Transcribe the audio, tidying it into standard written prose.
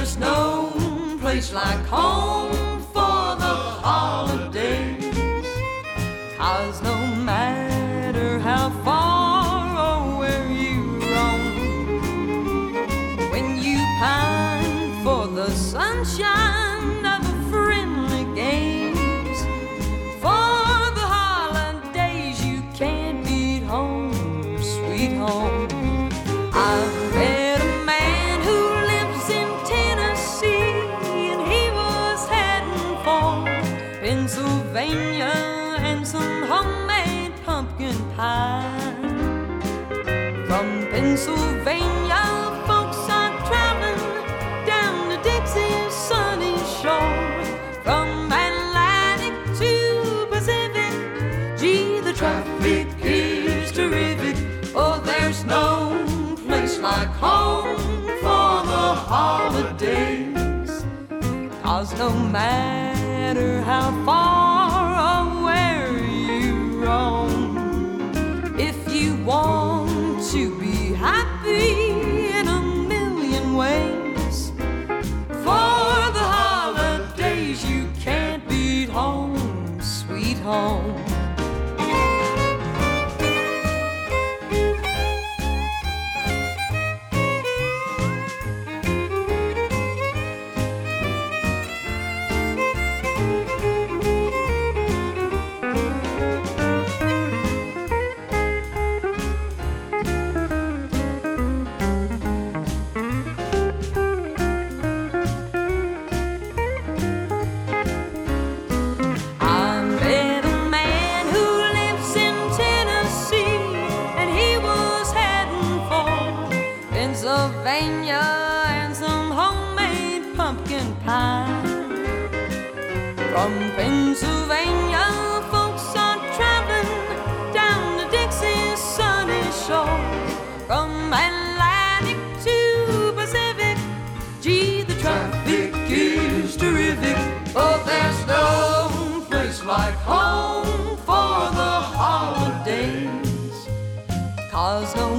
there's no place like home for the holidays. 'Cause no matter how far or where you roam, when you pine for the sunshine of a friendly games, for the holidays you can't beat home, sweet home. I've met a man who lives in Tennessee, and he was heading for Pennsylvania and some homemade pumpkin pie. From Pennsylvania, folks are traveling down to Dixie's sunny shore. From Atlantic to Pacific, gee, the traffic is terrific. Oh, there's no place like home for the holidays. 'Cause no matter how far or where you roam, if you want to be happy in a million ways, for the holidays you can't beat home, sweet home. Pennsylvania and some homemade pumpkin pie. From Pennsylvania, folks are traveling down to Dixie's sunny shore. From Atlantic to Pacific, gee, the traffic is terrific. Oh, there's no place like home for the holidays. 'Cause no